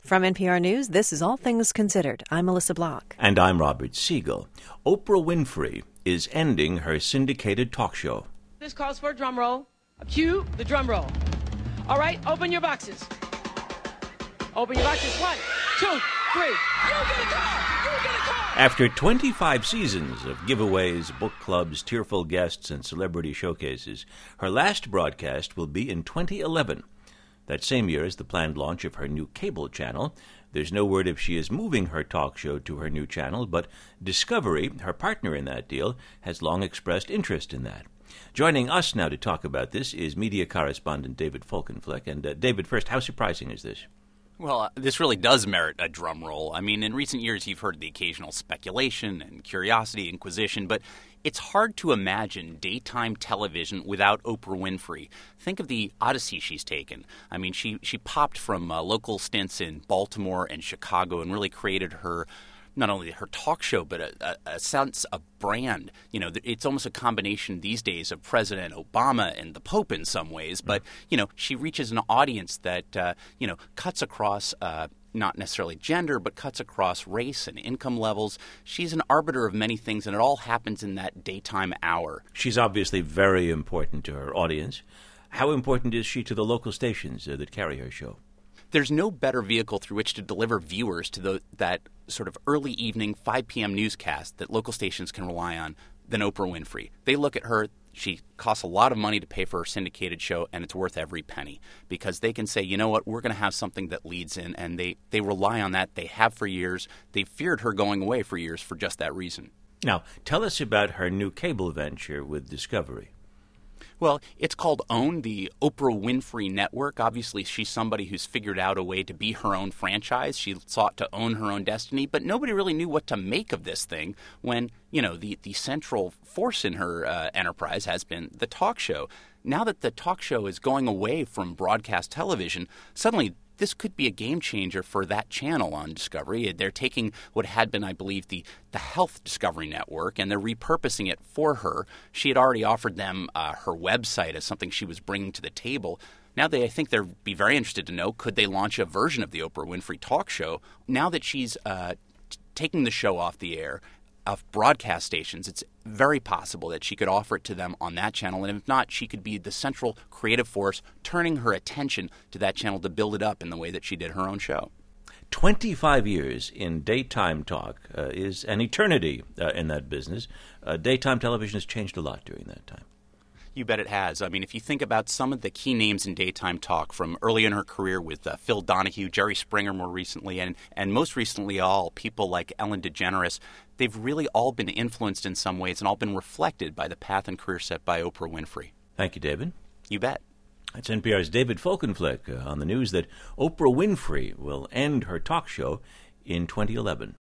From NPR News, this is All Things Considered. I'm Melissa Block. And I'm Robert Siegel. Oprah Winfrey is ending her syndicated talk show. This calls for a drum roll. Cue the drum roll. All right, open your boxes. Open your boxes. 1, 2, 3. You get a car! You get a car! After 25 seasons of giveaways, book clubs, tearful guests, and celebrity showcases, her last broadcast will be in 2011. That same year is the planned launch of her new cable channel. There's no word if she is moving her talk show to her new channel, but Discovery, her partner in that deal, has long expressed interest in that. Joining us now to talk about this is media correspondent David Folkenflik. And David, first, how surprising is this? Well, this really does merit a drum roll. I mean, in recent years, you've heard the occasional speculation and curiosity, inquisition, but it's hard to imagine daytime television without Oprah Winfrey. Think of the odyssey she's taken. I mean, she popped from local stints in Baltimore and Chicago and really created her not only her talk show, but a sense of brand. You know, it's almost a combination these days of President Obama and the Pope in some ways. But, you know, she reaches an audience that, cuts across not necessarily gender, but cuts across race and income levels. She's an arbiter of many things, and it all happens in that daytime hour. She's obviously very important to her audience. How important is she to the local stations that carry her show? There's no better vehicle through which to deliver viewers to that sort of early evening 5 p.m. newscast that local stations can rely on than Oprah Winfrey. They look at her. She costs a lot of money to pay for her syndicated show, and it's worth every penny because they can say, you know what, we're going to have something that leads in, and they rely on that. They have for years. They feared her going away for years for just that reason. Now, tell us about her new cable venture with Discovery. Well, it's called OWN, the Oprah Winfrey Network. Obviously, she's somebody who's figured out a way to be her own franchise. She sought to own her own destiny, but nobody really knew what to make of this thing when, you know, the central force in her enterprise has been the talk show. Now that the talk show is going away from broadcast television, suddenly this could be a game changer for that channel on Discovery. They're taking what had been, I believe, the Health Discovery Network, and they're repurposing it for her. She had already offered them her website as something she was bringing to the table. Now I think they'd be very interested to know, could they launch a version of the Oprah Winfrey talk show? Now that she's taking the show off the air, of broadcast stations, it's very possible that she could offer it to them on that channel. And if not, she could be the central creative force turning her attention to that channel to build it up in the way that she did her own show. 25 years in daytime talk is an eternity in that business. Daytime television has changed a lot during that time. You bet it has. I mean, if you think about some of the key names in daytime talk from early in her career with Phil Donahue, Jerry Springer more recently, and most recently all, people like Ellen DeGeneres, they've really all been influenced in some ways and all been reflected by the path and career set by Oprah Winfrey. Thank you, David. You bet. That's NPR's David Folkenflik on the news that Oprah Winfrey will end her talk show in 2011.